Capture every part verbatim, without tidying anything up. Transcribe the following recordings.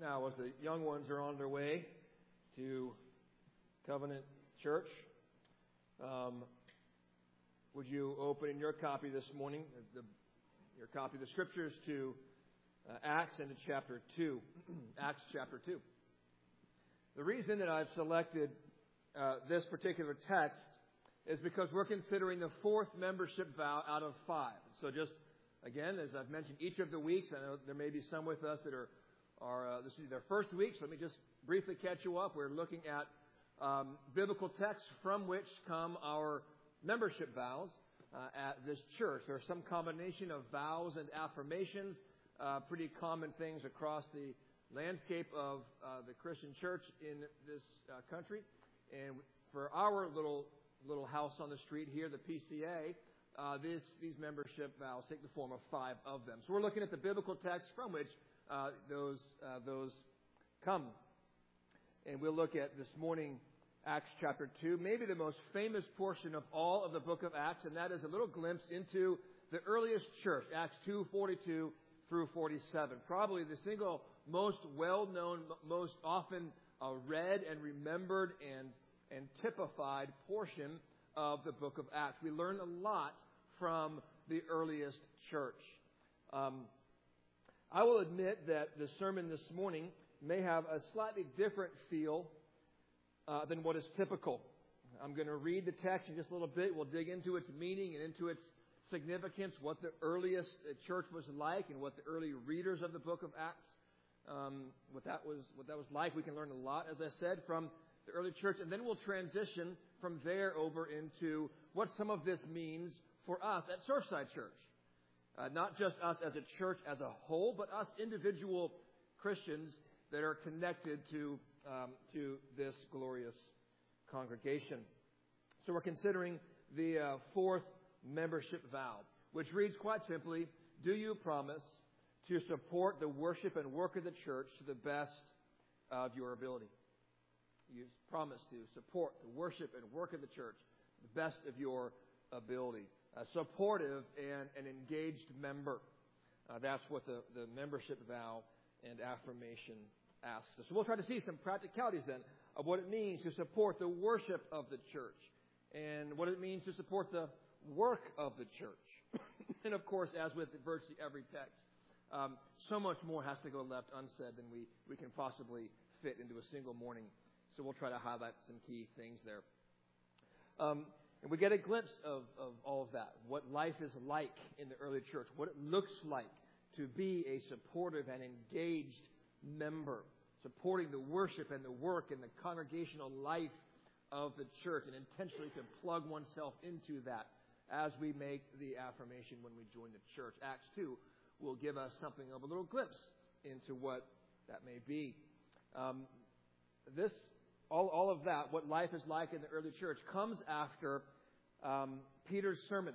Now, as the young ones are on their way to Covenant Church, um, would you open in your copy this morning, the, your copy of the Scriptures, to uh, Acts and to chapter two. Acts chapter two. The reason that I've selected uh, this particular text is because we're considering the fourth membership vow out of five. So just, again, as I've mentioned, each of the weeks, I know there may be some with us that are, are uh, this is their first week, so let me just briefly catch you up. We're looking at um, biblical texts from which come our membership vows uh, at this church. There are some combination of vows and affirmations, uh, pretty common things across the landscape of uh, the Christian church in this uh, country. And for our little little house on the street here, the P C A, uh, this, these membership vows take the form of five of them. So we're looking at the biblical text from which uh, those uh, those come. And we'll look at this morning Acts chapter two, maybe the most famous portion of all of the book of Acts, and that is a little glimpse into the earliest church, Acts two forty-two through forty-seven. Probably the single most well-known, most often uh, read and remembered and and typified portion of the book of Acts. We learn a lot from the earliest church. Um, I will admit that the sermon this morning may have a slightly different feel uh, than what is typical. I'm going to read the text in just a little bit. We'll dig into its meaning and into its significance, what the earliest church was like and what the early readers of the book of Acts, um, what that was, what that was like. We can learn a lot, as I said, from the early church, and then we'll transition from there over into what some of this means for us at Surfside Church. Uh, not just us as a church as a whole, but us individual Christians that are connected to um, to this glorious congregation. So we're considering the uh, fourth membership vow, which reads quite simply, do you promise to support the worship and work of the church to the best of your ability? You promise to support the worship and work of the church to the best of your ability. A supportive and an engaged member. Uh, that's what the, the membership vow and affirmation asks us. So we'll try to see some practicalities then of what it means to support the worship of the church and what it means to support the work of the church. And of course, as with virtually every text, um, so much more has to go left unsaid than we, we can possibly fit into a single morning. So we'll try to highlight some key things there. Um, and we get a glimpse of, of all of that, what life is like in the early church, what it looks like to be a supportive and engaged member, supporting the worship and the work and the congregational life of the church, and intentionally to plug oneself into that as we make the affirmation when we join the church. Acts two will give us something of a little glimpse into what that may be. Um, this All, all of that, what life is like in the early church, comes after um, Peter's sermon.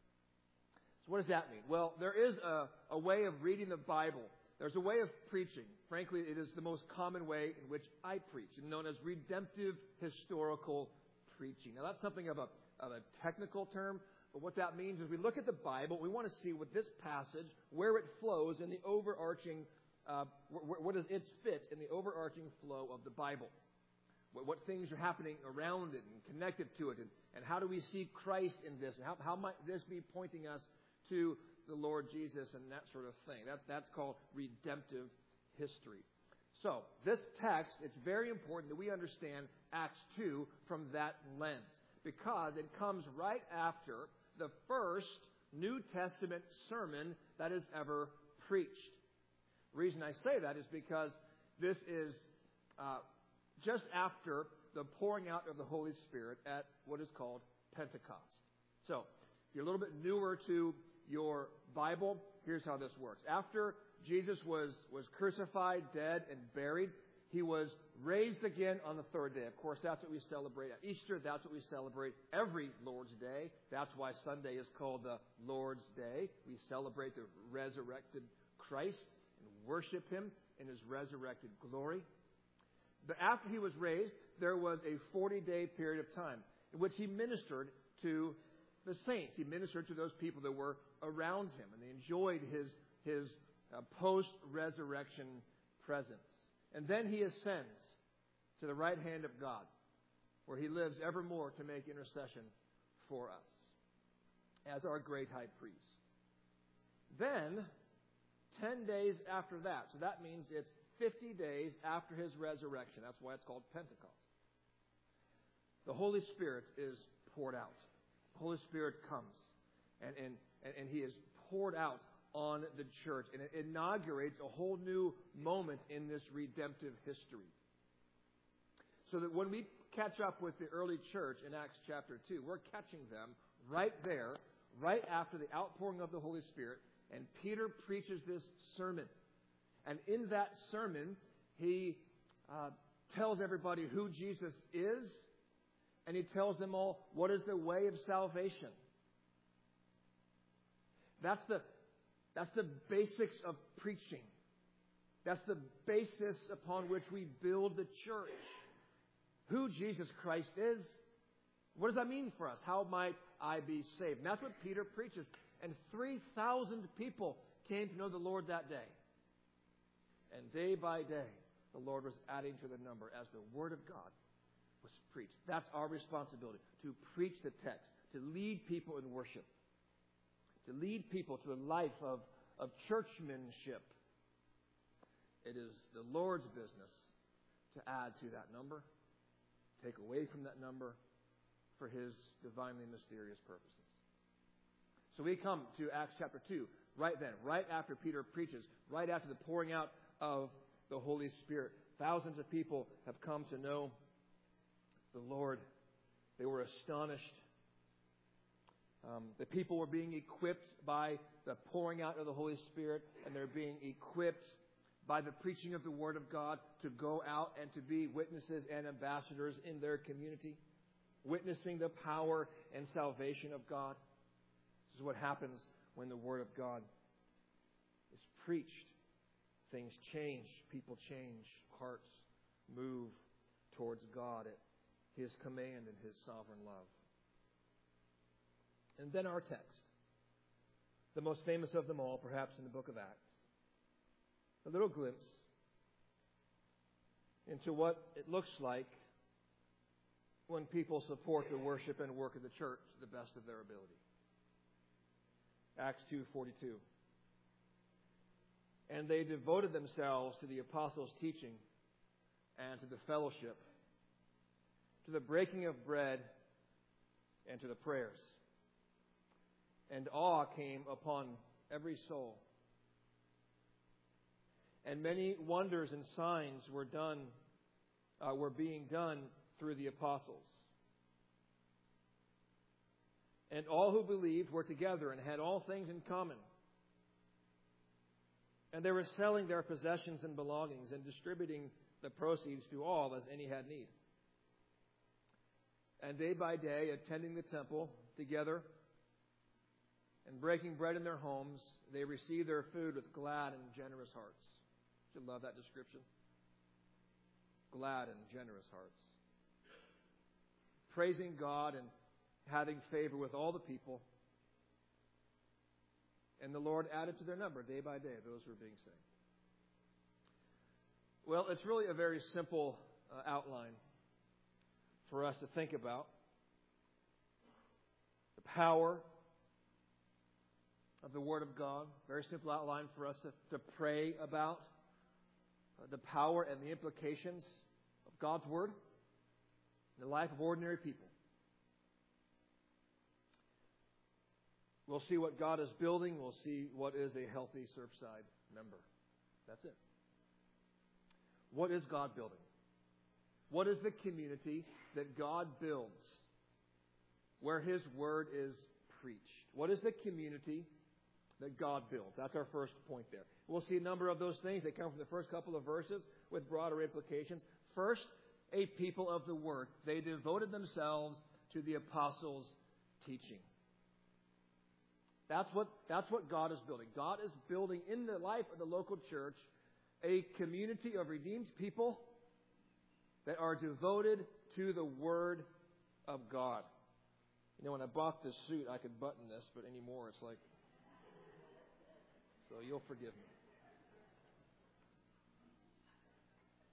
So what does that mean? Well, there is a, a way of reading the Bible. There's a way of preaching. Frankly, it is the most common way in which I preach, known as redemptive historical preaching. Now, that's something of a, of a technical term, but what that means is we look at the Bible, we want to see what this passage, where it flows in the overarching, uh, wh- what does its fit in the overarching flow of the Bible. What things are happening around it and connected to it, and, and how do we see Christ in this, and how, how might this be pointing us to the Lord Jesus and that sort of thing. That, that's called redemptive history. So, this text, it's very important that we understand Acts two from that lens, because it comes right after the first New Testament sermon that is ever preached. The reason I say that is because this is Uh, just after the pouring out of the Holy Spirit at what is called Pentecost. So, if you're a little bit newer to your Bible, here's how this works. After Jesus was, was crucified, dead, and buried, He was raised again on the third day. Of course, that's what we celebrate at Easter. That's what we celebrate every Lord's Day. That's why Sunday is called the Lord's Day. We celebrate the resurrected Christ and worship Him in His resurrected glory. But after He was raised, there was a forty-day period of time in which He ministered to the saints. He ministered to those people that were around Him, and they enjoyed His, his uh, post-resurrection presence. And then he ascends to the right hand of God, where he lives evermore to make intercession for us as our great high priest. Then, ten days after that, so that means it's fifty days after his resurrection. That's why it's called Pentecost. The Holy Spirit is poured out. The Holy Spirit comes, and, and, and he is poured out on the church, and it inaugurates a whole new moment in this redemptive history. So that when we catch up with the early church in Acts chapter two, we're catching them right there, right after the outpouring of the Holy Spirit, and Peter preaches this sermon. And in that sermon, he uh, tells everybody who Jesus is, and he tells them all what is the way of salvation. That's the, that's the basics of preaching. That's the basis upon which we build the church. Who Jesus Christ is. What does that mean for us? How might I be saved? And that's what Peter preaches. And three thousand people came to know the Lord that day. And day by day, the Lord was adding to the number as the Word of God was preached. That's our responsibility, to preach the text, to lead people in worship, to lead people to a life of, of churchmanship. It is the Lord's business to add to that number, take away from that number for His divinely mysterious purposes. So we come to Acts chapter two, right then, right after Peter preaches, right after the pouring out of the Holy Spirit. Thousands of people have come to know the Lord. They were astonished. Um, the people were being equipped by the pouring out of the Holy Spirit, and they're being equipped by the preaching of the Word of God to go out and to be witnesses and ambassadors in their community, witnessing the power and salvation of God. This is what happens when the Word of God is preached. Things change. People change. Hearts move towards God at His command and His sovereign love. And then our text, the most famous of them all, perhaps in the book of Acts. A little glimpse into what it looks like when people support the worship and work of the church to the best of their ability. Acts two forty-two. And they devoted themselves to the apostles' teaching and to the fellowship, to the breaking of bread and to the prayers. And awe came upon every soul. And many wonders and signs were done, uh, were being done through the apostles. And all who believed were together and had all things in common. And they were selling their possessions and belongings and distributing the proceeds to all as any had need. And day by day, attending the temple together and breaking bread in their homes, they received their food with glad and generous hearts. You love that description. Glad and generous hearts. Praising God and having favor with all the people. And the Lord added to their number day by day those who were being saved. Well, it's really a very simple uh, outline for us to think about. The power of the Word of God. Very simple outline for us to, to pray about. Uh, the power and the implications of God's Word in the life of ordinary people. We'll see what God is building. We'll see what is a healthy Surfside member. That's it. What is God building? What is the community that God builds where His Word is preached? What is the community that God builds? That's our first point there. We'll see a number of those things. They come from the first couple of verses with broader implications. First, a people of the Word. They devoted themselves to the apostles' teaching. That's what, that's what God is building. God is building in the life of the local church a community of redeemed people that are devoted to the Word of God. You know, when I bought this suit, I could button this, but anymore it's like... So you'll forgive me.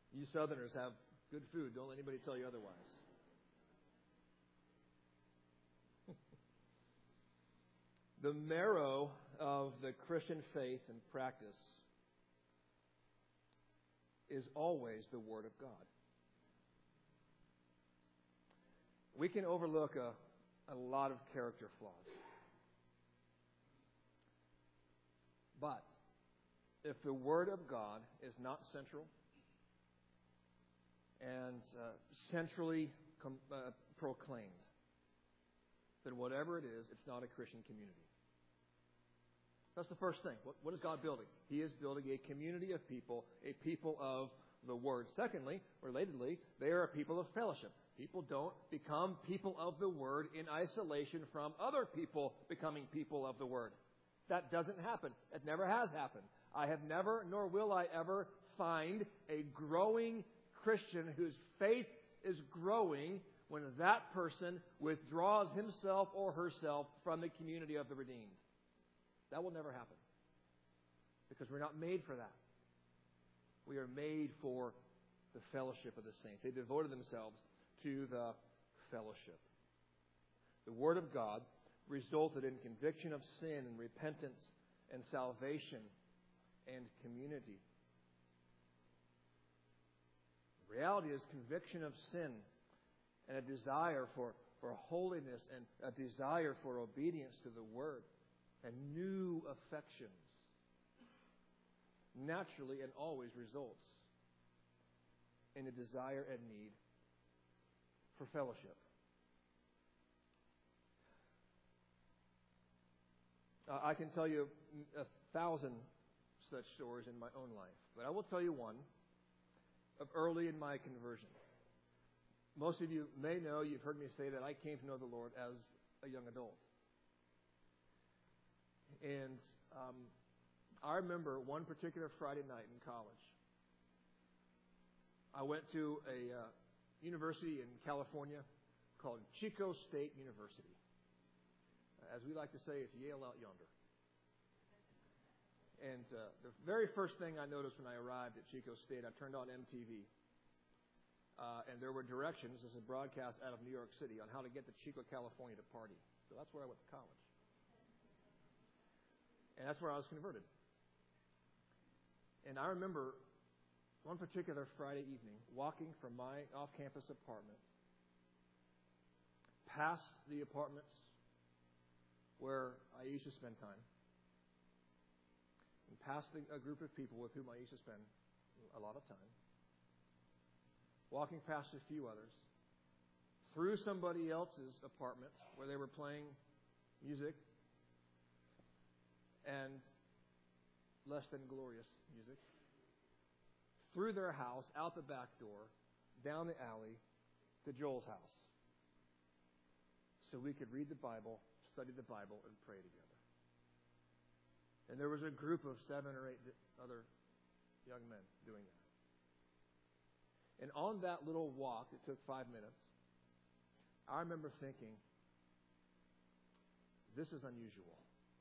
You Southerners have good food. Don't let anybody tell you otherwise. The marrow of the Christian faith and practice is always the Word of God. We can overlook a, a lot of character flaws. But if the Word of God is not central and uh, centrally com- uh, proclaimed, then whatever it is, it's not a Christian community. That's the first thing. What, what is God building? He is building a community of people, a people of the Word. Secondly, relatedly, they are a people of fellowship. People don't become people of the Word in isolation from other people becoming people of the Word. That doesn't happen. It never has happened. I have never, nor will I ever, find a growing Christian whose faith is growing when that person withdraws himself or herself from the community of the redeemed. That will never happen. Because we're not made for that. We are made for the fellowship of the saints. They devoted themselves to the fellowship. The Word of God resulted in conviction of sin and repentance and salvation and community. The reality is conviction of sin and a desire for, for holiness and a desire for obedience to the Word and new affections naturally and always results in a desire and need for fellowship. Uh, I can tell you a thousand such stories in my own life, but I will tell you one of early in my conversion. Most of you may know, you've heard me say that I came to know the Lord as a young adult. And um, I remember one particular Friday night in college. I went to a uh, university in California called Chico State University. As we like to say, it's Yale out yonder. And uh, the very first thing I noticed when I arrived at Chico State, I turned on M T V. Uh, and there were directions, as a broadcast out of New York City, on how to get to Chico, California to party. So that's where I went to college. And that's where I was converted. And I remember one particular Friday evening walking from my off-campus apartment past the apartments where I used to spend time, and past the, a group of people with whom I used to spend a lot of time, walking past a few others, through somebody else's apartment where they were playing music and less than glorious music, through their house, out the back door, down the alley, to Joel's house, so we could read the Bible, study the Bible, and pray together. And there was a group of seven or eight other young men doing that. And on that little walk, it took five minutes, I remember thinking, this is unusual.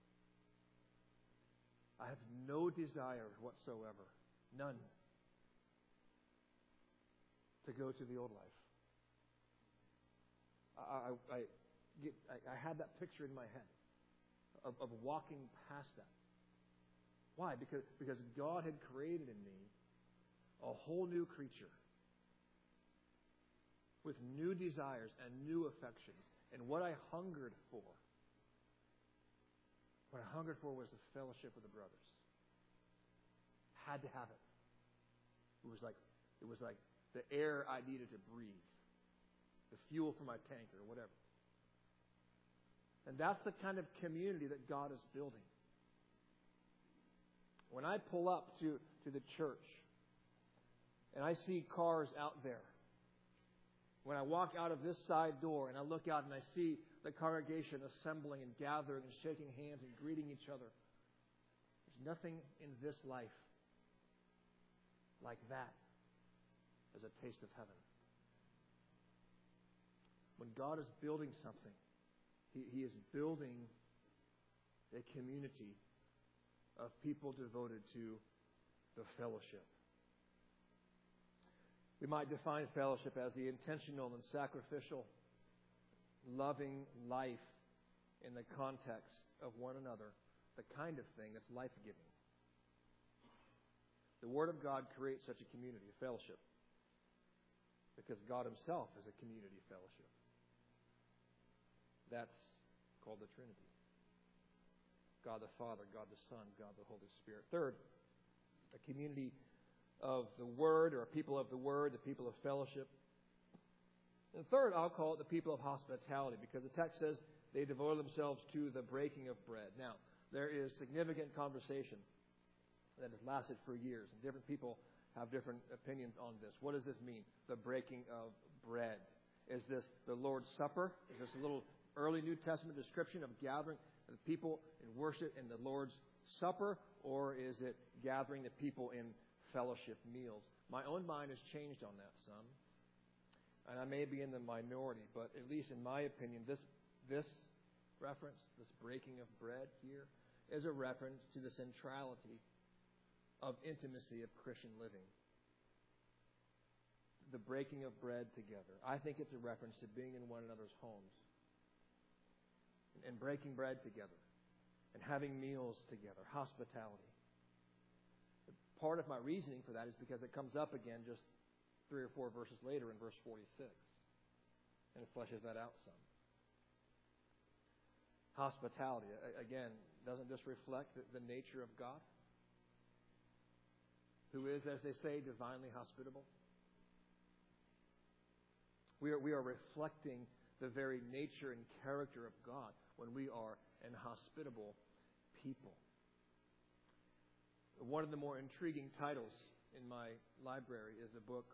I have no desire whatsoever, none, to go to the old life. I, I, I, get, I, I had that picture in my head of, of walking past that. Why? Because, because God had created in me a whole new creature with new desires and new affections. And what I hungered for, what I hungered for was the fellowship of the brothers. Had to have it. It was like, it was like the air I needed to breathe, the fuel for my tank or whatever. And that's the kind of community that God is building. When I pull up to, to the church and I see cars out there, when I walk out of this side door and I look out and I see the congregation assembling and gathering and shaking hands and greeting each other, there's nothing in this life like that as a taste of heaven. When God is building something, He, he is building a community of people devoted to the fellowship. We might define fellowship as the intentional and sacrificial, loving life in the context of one another, the kind of thing that's life-giving. The Word of God creates such a community, a fellowship, because God Himself is a community fellowship. That's called the Trinity. God the Father, God the Son, God the Holy Spirit. Third, a community of the Word, or a people of the Word, the people of fellowship. And third, I'll call it the people of hospitality, because the text says they devoted themselves to the breaking of bread. Now, there is significant conversation that has lasted for years, and different people have different opinions on this. What does this mean, the breaking of bread? Is this the Lord's Supper? Is this a little early New Testament description of gathering the people in worship in the Lord's Supper, or is it gathering the people in fellowship meals? My own mind has changed on that some, and I may be in the minority, but at least in my opinion, this this reference, this breaking of bread here, is a reference to the centrality of intimacy of Christian living. The breaking of bread together. I think it's a reference to being in one another's homes and breaking bread together and having meals together, hospitality. Part of my reasoning for that is because it comes up again just three or four verses later in verse forty-six, and it fleshes that out some. Hospitality, again, doesn't this reflect the, the nature of God, who is, as they say, divinely hospitable? We are, we are reflecting the very nature and character of God when we are an hospitable people. One of the more intriguing titles in my library is a book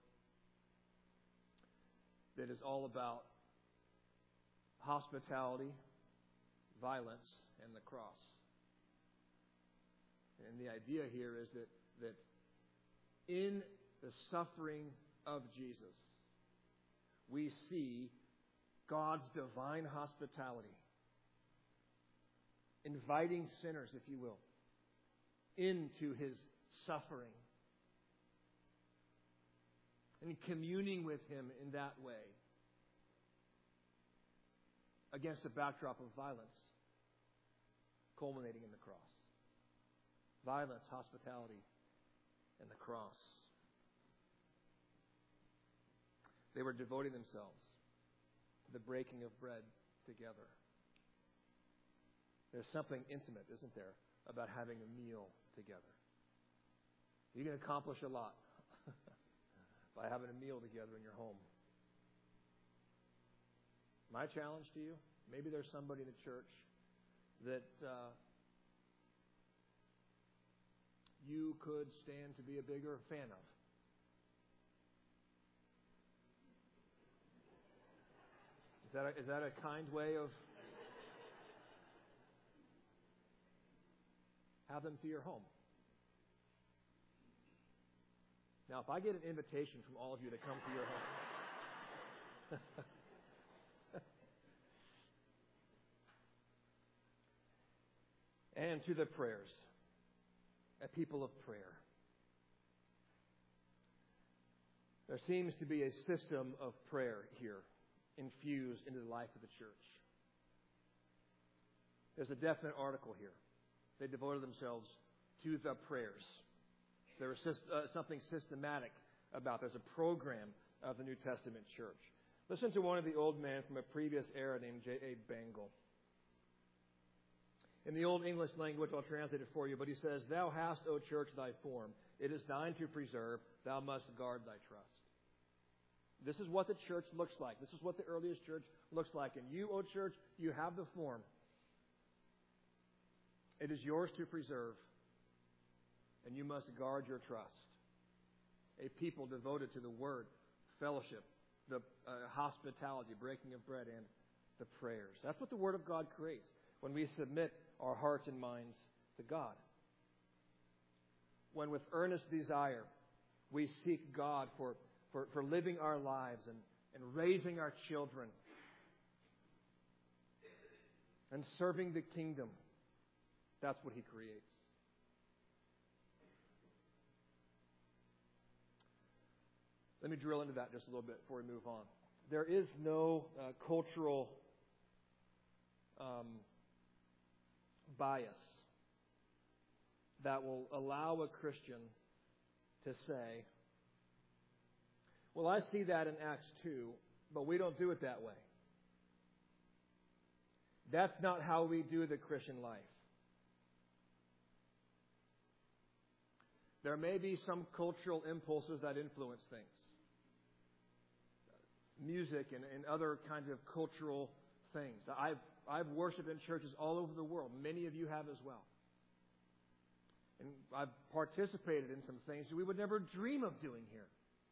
that is all about hospitality, violence, and the cross. And the idea here is that, that in the suffering of Jesus, we see God's divine hospitality, inviting sinners, if you will, into His suffering and communing with Him in that way against a backdrop of violence, culminating in the cross. Violence, hospitality, and the cross. They were devoting themselves to the breaking of bread together. There's something intimate, isn't there, about having a meal together. You can accomplish a lot by having a meal together in your home. My challenge to you, maybe there's somebody in the church that uh, you could stand to be a bigger fan of. Is that a, is that a kind way of have them to your home? Now, if I get an invitation from all of you to come to your home, and to the prayers, a people of prayer. There seems to be a system of prayer here infused into the life of the church. There's a definite article here. They devoted themselves to the prayers. There was uh, something systematic about. There's a program of the New Testament church. Listen to one of the old men from a previous era named J A Bengal. In the Old English language, I'll translate it for you, but he says, "Thou hast, O church, thy form. It is thine to preserve. Thou must guard thy trust." This is what the church looks like. This is what the earliest church looks like. And you, O church, you have the form. It is yours to preserve, and you must guard your trust. A people devoted to the Word, fellowship, the uh, hospitality, breaking of bread, and the prayers. That's what the Word of God creates when we submit our hearts and minds to God. When with earnest desire we seek God for, for, for living our lives and, and raising our children and serving the kingdom. That's what He creates. Let me drill into that just a little bit before we move on. There is no uh, cultural um, bias that will allow a Christian to say, well, I see that in Acts two, but we don't do it that way. That's not how we do the Christian life. There may be some cultural impulses that influence things. Music and, and other kinds of cultural things. I've, I've worshiped in churches all over the world. Many of you have as well. And I've participated in some things that we would never dream of doing here.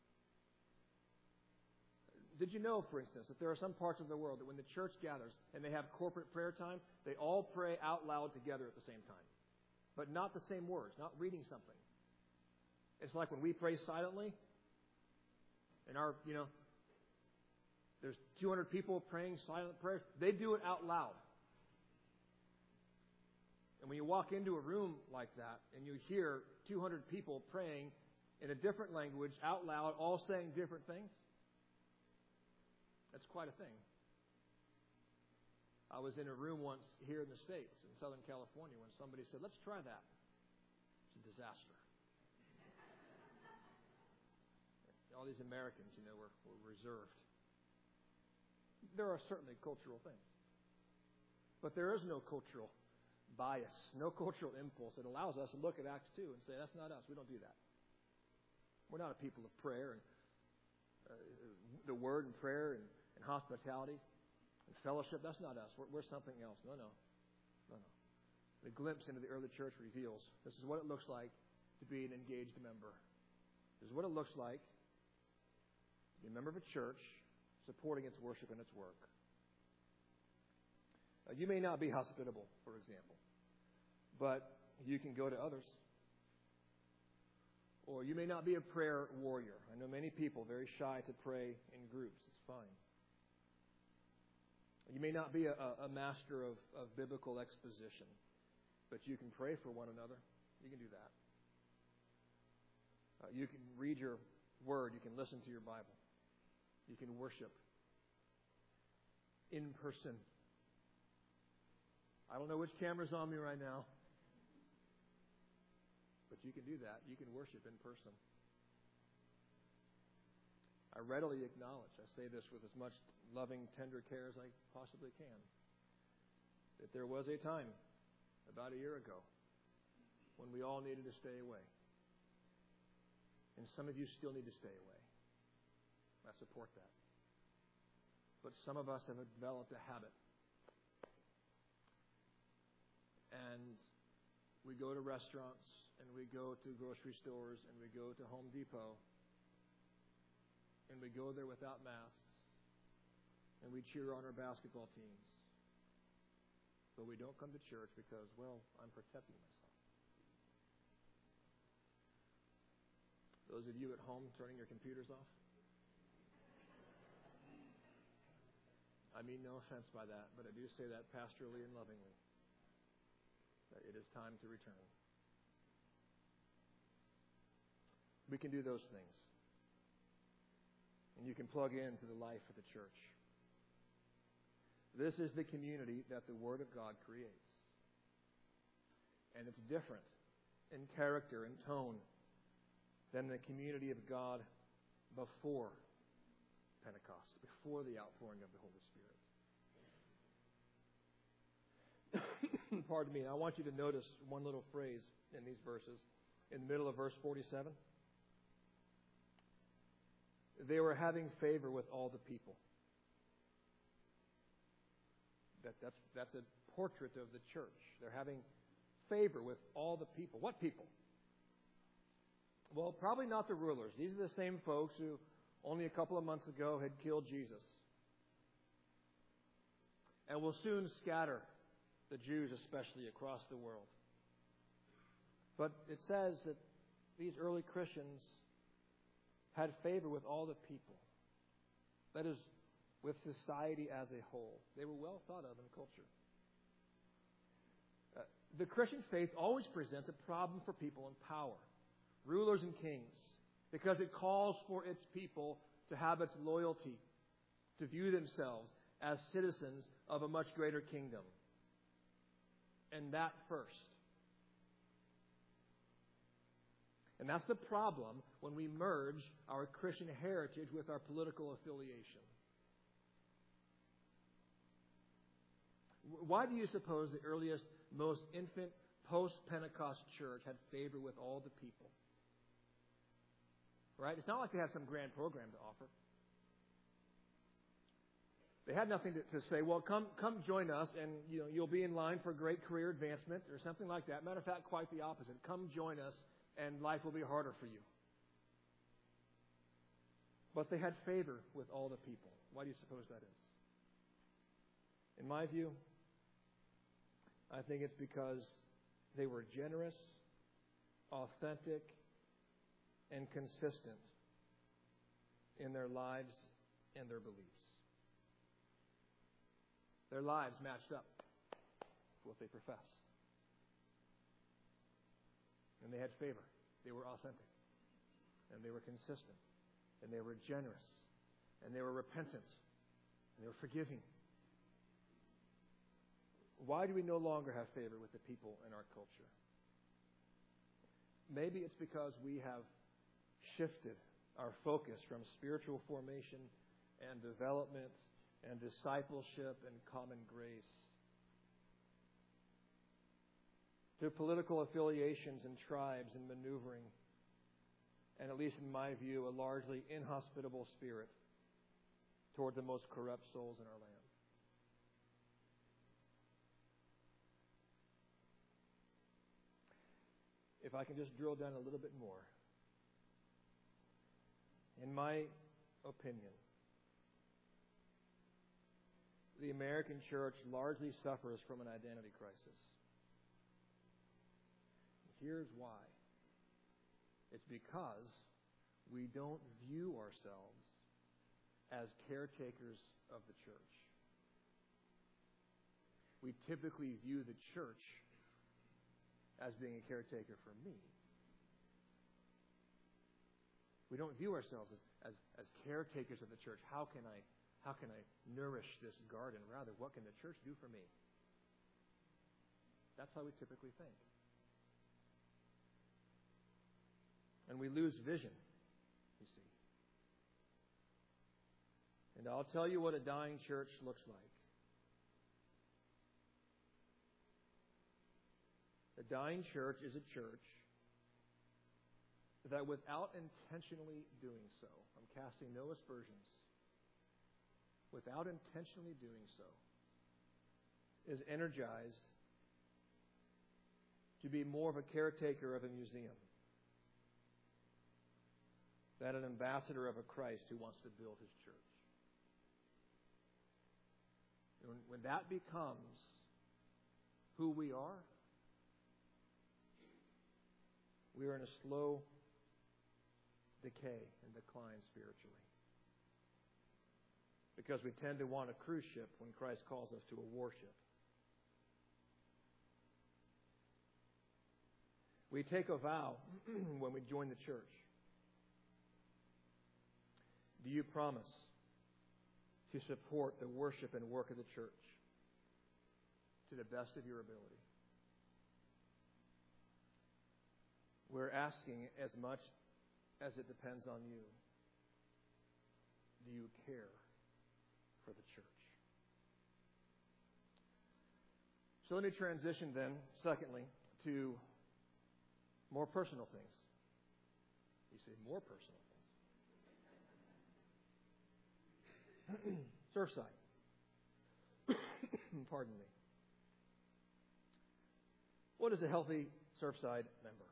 Did you know, for instance, that there are some parts of the world that when the church gathers and they have corporate prayer time, they all pray out loud together at the same time. But not the same words, not reading something. It's like when we pray silently, and our, you know, there's two hundred people praying silent prayers. They do it out loud. And when you walk into a room like that and you hear two hundred people praying in a different language out loud, all saying different things, that's quite a thing. I was in a room once here in the States, in Southern California, when somebody said, let's try that. It's a disaster. All these Americans, you know, were, were reserved. There are certainly cultural things. But there is no cultural bias, no cultural impulse that allows us to look at Acts two and say, that's not us. We don't do that. We're not a people of prayer and uh, the word and prayer and, and hospitality and fellowship. That's not us. We're, we're something else. No, no. No, no. The glimpse into the early church reveals this is what it looks like to be an engaged member. This is what it looks like to be a member of a church supporting its worship and its work. Uh, you may not be hospitable, for example, but you can go to others. Or you may not be a prayer warrior. I know many people very shy to pray in groups. It's fine. You may not be a, a master of, of biblical exposition, but you can pray for one another. You can do that. Uh, you can read your word. You can listen to your Bible. You can worship in person. I don't know which camera's on me right now, but you can do that. You can worship in person. I readily acknowledge, I say this with as much loving, tender care as I possibly can, that there was a time about a year ago when we all needed to stay away. And some of you still need to stay away. I support that. But some of us have developed a habit. And we go to restaurants, and we go to grocery stores, and we go to Home Depot, and we go there without masks, and we cheer on our basketball teams. But we don't come to church because, well, I'm protecting myself. Those of you at home turning your computers off, I mean no offense by that, but I do say that pastorally and lovingly. That it is time to return. We can do those things. And you can plug into the life of the church. This is the community that the Word of God creates. And it's different in character and tone than the community of God before Pentecost, before the outpouring of the Holy Spirit. Pardon me. I want you to notice one little phrase in these verses. In the middle of verse forty-seven. They were having favor with all the people. That, that's, that's a portrait of the church. They're having favor with all the people. What people? Well, probably not the rulers. These are the same folks who only a couple of months ago had killed Jesus. And will soon scatter the Jews especially across the world. But it says that these early Christians had favor with all the people. That is, with society as a whole. They were well thought of in culture. Uh, the Christian faith always presents a problem for people in power, rulers and kings, because it calls for its people to have its loyalty, to view themselves as citizens of a much greater kingdom. And that first. And that's the problem when we merge our Christian heritage with our political affiliation. Why do you suppose the earliest, most infant, post-Pentecost church had favor with all the people? Right? It's not like they had some grand program to offer. They had nothing to, to say, well, come come join us and you know, you'll be in line for great career advancement or something like that. Matter of fact, quite the opposite. Come join us and life will be harder for you. But they had favor with all the people. Why do you suppose that is? In my view, I think it's because they were generous, authentic, and consistent in their lives and their beliefs. Their lives matched up with what they professed. And they had favor. They were authentic. And they were consistent. And they were generous. And they were repentant. And they were forgiving. Why do we no longer have favor with the people in our culture? Maybe it's because we have shifted our focus from spiritual formation and development and discipleship and common grace to political affiliations and tribes and maneuvering, and at least in my view, a largely inhospitable spirit toward the most corrupt souls in our land. If I can just drill down a little bit more, in my opinion, the American church largely suffers from an identity crisis. Here's why. It's because we don't view ourselves as caretakers of the church. We typically view the church as being a caretaker for me. We don't view ourselves as, as, as caretakers of the church. How can I how can I nourish this garden? Rather, what can the church do for me? That's how we typically think. And we lose vision, you see. And I'll tell you what a dying church looks like. A dying church is a church that without intentionally doing so, I'm casting no aspersions, without intentionally doing so, is energized to be more of a caretaker of a museum than an ambassador of a Christ who wants to build his church. When, when that becomes who we are, we are in a slow decay and decline spiritually. Because we tend to want a cruise ship when Christ calls us to a warship. We take a vow when we join the church. Do you promise to support the worship and work of the church to the best of your ability? We're asking as much as it depends on you. Do you care for the church? So let me transition then, secondly, to more personal things. You say more personal things. Surfside. Pardon me. What is a healthy Surfside member?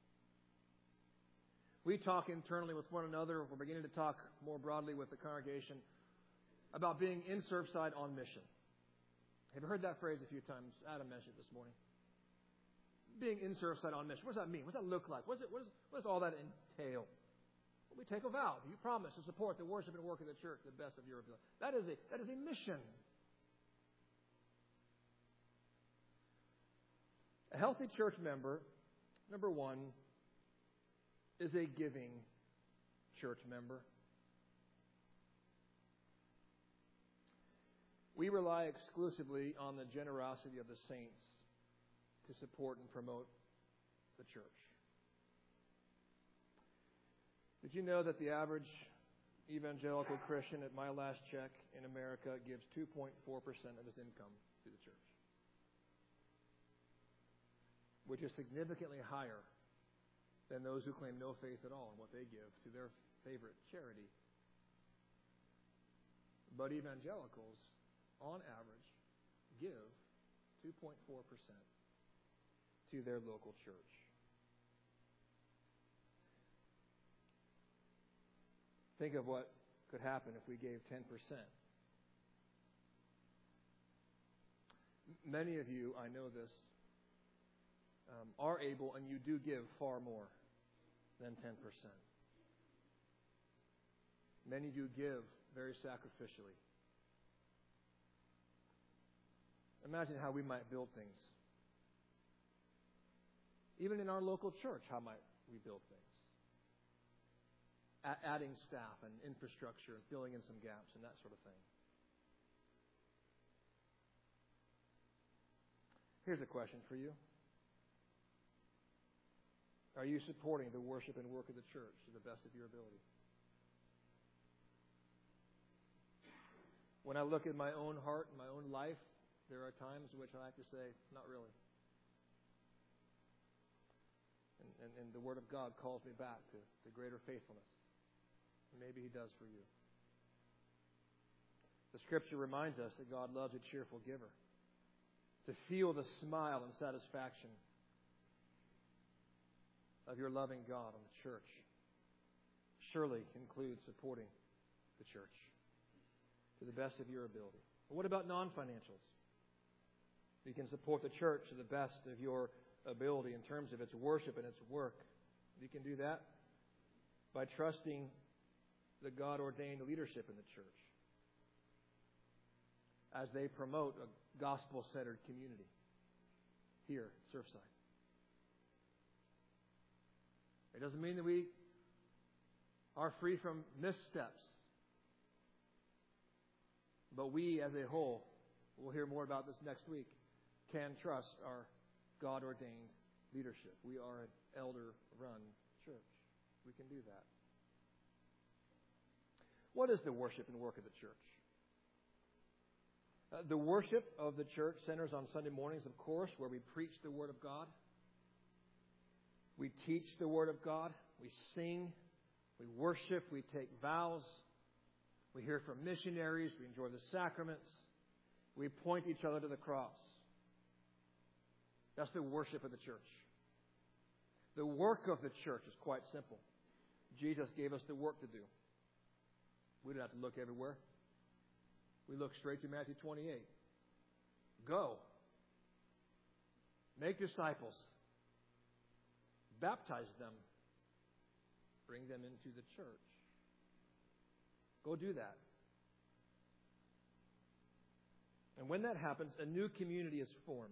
We talk internally with one another. We're beginning to talk more broadly with the congregation about being in Surfside on mission. Have you heard that phrase a few times? Adam mentioned it this morning. Being in Surfside on mission. What does that mean? What does that look like? What, is it, what, is, what does all that entail? Well, we take a vow. You promise to support the worship and work of the church to the best of your ability. That is a, that is a mission. A healthy church member, number one, is a giving church member. We rely exclusively on the generosity of the saints to support and promote the church. Did you know that the average evangelical Christian, at my last check in America, gives two point four percent of his income to the church, which is significantly higher than those who claim no faith at all in what they give to their favorite charity. But evangelicals, on average, give two point four percent to their local church. Think of what could happen if we gave ten percent. Many of you, I know this, um, are able, and you do give far more than ten percent. Many do give very sacrificially. Imagine how we might build things. Even in our local church, how might we build things? A- adding staff and infrastructure and filling in some gaps and that sort of thing. Here's a question for you. Are you supporting the worship and work of the church to the best of your ability? When I look at my own heart and my own life, there are times in which I have to say, not really. And, and, and the Word of God calls me back to, to greater faithfulness. And maybe He does for you. The Scripture reminds us that God loves a cheerful giver. To feel the smile and satisfaction of your loving God on the church surely includes supporting the church to the best of your ability. But what about non-financials? You can support the church to the best of your ability in terms of its worship and its work. You can do that by trusting the God-ordained leadership in the church as they promote a gospel-centered community here at Surfside. It doesn't mean that we are free from missteps, but we as a whole, we'll hear more about this next week, can trust our God-ordained leadership. We are an elder-run church. We can do that. What is the worship and work of the church? Uh, the worship of the church centers on Sunday mornings, of course, where we preach the Word of God. We teach the Word of God. We sing. We worship. We take vows. We hear from missionaries. We enjoy the sacraments. We point each other to the cross. That's the worship of the church. The work of the church is quite simple. Jesus gave us the work to do. We don't have to look everywhere. We look straight to Matthew twenty-eight. Go. Make disciples. Baptize them. Bring them into the church. Go do that. And when that happens, a new community is formed.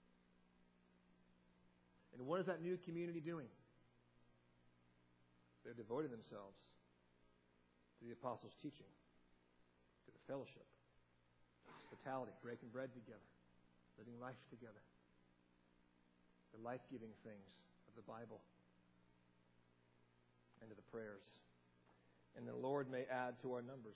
And what is that new community doing? They're devoting themselves to the apostles' teaching, to the fellowship, hospitality, breaking bread together, living life together, the life-giving things of the Bible, and to the prayers. And the Lord may add to our numbers.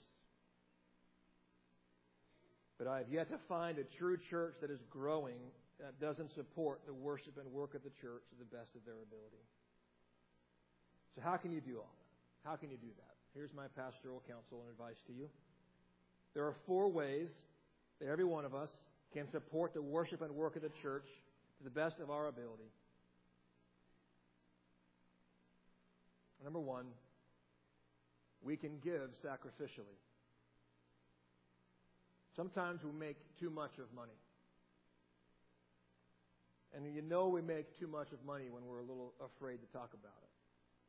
But I have yet to find a true church that is growing that doesn't support the worship and work of the church to the best of their ability. So how can you do all that? How can you do that? Here's my pastoral counsel and advice to you. There are four ways that every one of us can support the worship and work of the church to the best of our ability. Number one, we can give sacrificially. Sometimes we make too much of money. And you know we make too much of money when we're a little afraid to talk about it.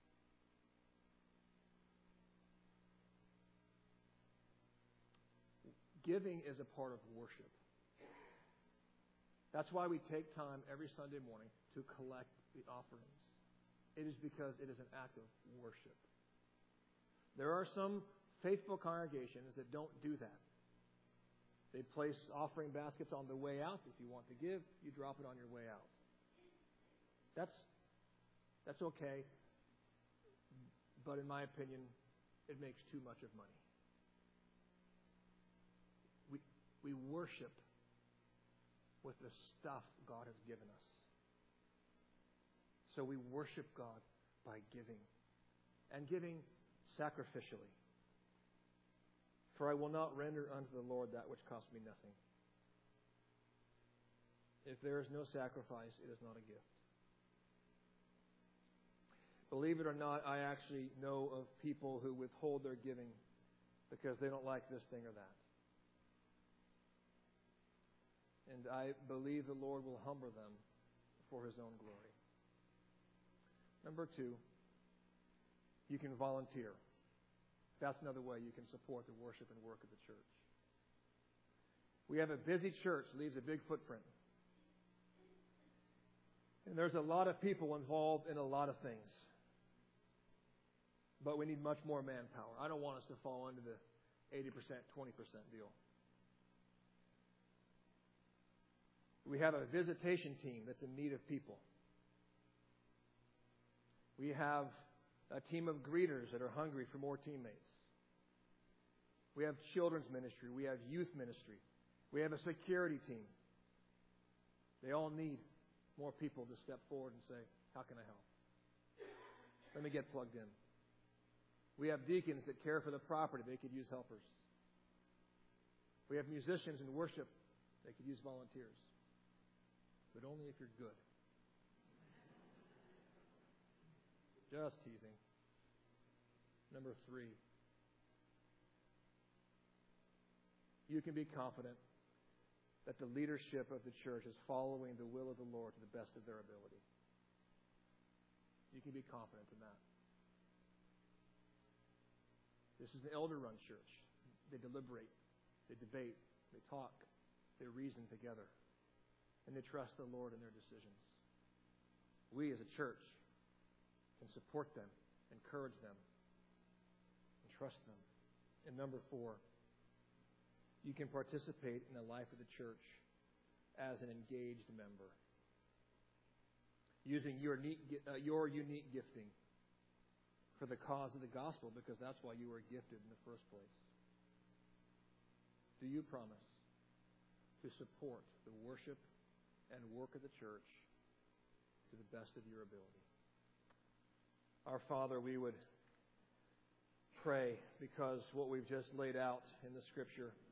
Giving is a part of worship. That's why we take time every Sunday morning to collect the offerings. It is because it is an act of worship. There are some faithful congregations that don't do that. They place offering baskets on the way out. If you want to give, you drop it on your way out. That's that's okay. But in my opinion, it makes too much of money. We we worship with the stuff God has given us. So we worship God by giving, and giving sacrificially. For I will not render unto the Lord that which cost me nothing. If there is no sacrifice, it is not a gift. Believe it or not, I actually know of people who withhold their giving because they don't like this thing or that. And I believe the Lord will humble them for His own glory. Number two, you can volunteer. That's another way you can support the worship and work of the church. We have a busy church, leaves a big footprint. And there's a lot of people involved in a lot of things. But we need much more manpower. I don't want us to fall under the eighty percent, twenty percent deal. We have a visitation team that's in need of people. We have a team of greeters that are hungry for more teammates. We have children's ministry. We have youth ministry. We have a security team. They all need more people to step forward and say, how can I help? Let me get plugged in. We have deacons that care for the property. They could use helpers. We have musicians in worship. They could use volunteers. But only if you're good. Just teasing. Number three. You can be confident that the leadership of the church is following the will of the Lord to the best of their ability. You can be confident in that. This is an elder-run church. They deliberate, they debate, they talk, they reason together, and they trust the Lord in their decisions. We as a church can support them, encourage them, and trust them. And number four, you can participate in the life of the church as an engaged member, using your unique, uh, your unique gifting for the cause of the gospel, because that's why you were gifted in the first place. Do you promise to support the worship and work of the church to the best of your ability? Our Father, we would pray, because what we've just laid out in the Scripture